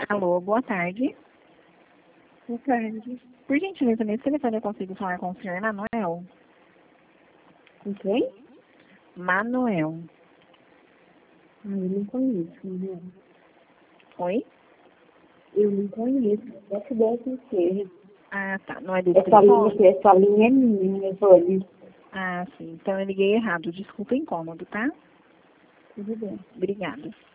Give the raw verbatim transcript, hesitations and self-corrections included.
Alô, boa tarde. Boa tarde. Por gentileza, nesse telefone eu consigo falar com o senhor Manuel? Com quem? Manuel. Ah, eu não conheço, Manuel. Oi? Eu não conheço. Essa deve ser. Ah, tá. Não é desse Essa linha, telefone? essa linha é minha, Zoli. Ah, sim. Então eu liguei errado. Desculpa o incômodo, tá? Tudo bem. Obrigada.